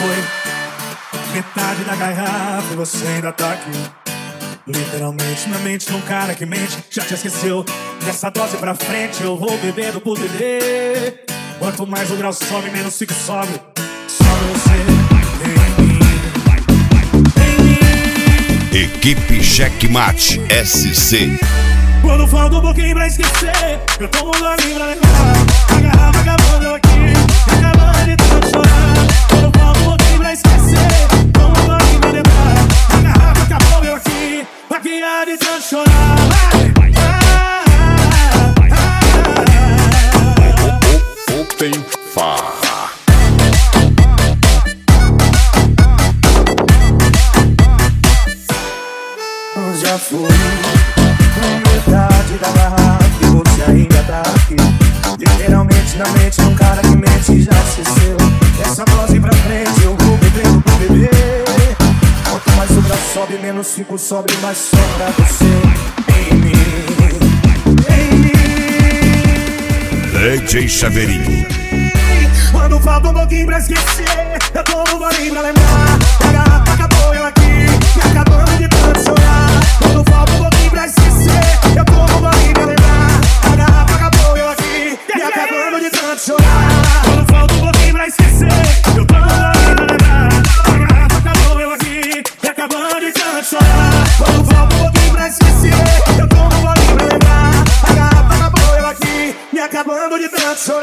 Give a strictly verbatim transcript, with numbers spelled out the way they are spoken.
foi metade da garrafa e você ainda tá aqui. Literalmente na mente de um cara que mente. Já te esqueceu, dessa dose pra frente eu vou bebendo por beber. Quanto mais o grau sobe, menos fico sóbrio. Sobe você em mim, em mim. Equipe Checkmate S C. Quando falta um pouquinho pra esquecer, eu tomo um golinho pra lembrar. A garrafa acabando eu aqui, acabando de tanto chorar. Quando falta um pouquinho pra esquecer, tomo um golinho pra lembrar. A garrafa acabou eu aqui, maquiada de tanto chorar. Open Farra. Já fui metade da garrafa e você ainda tá aqui. Literalmente na mente de um cara que mente já esqueceu. Essa dose pra frente eu vou bebendo por beber. Quanto mais o braço sobe, menos fico sóbrio, mais sobra você em mim, em mim. D J Chaveirinho. Quando falta um pouquinho pra esquecer, eu tomo um golinho pra lembrar. A garrafa acabou eu aqui, me acabando de tanto chorar. Quando falta um pouquinho pra esquecer, eu tomo um golinho pra lembrar. A garrafa acabou eu aqui, me acabando de tanto chorar. Quando falta um pouquinho pra esquecer, eu tomo um golinho pra lembrar. A garrafa acabou eu aqui, me acabando de tanto chorar. Quando falta um pouquinho pra esquecer, eu tomo um golinho pra lembrar. A garrafa acabou eu aqui, me acabando de tanto chorar.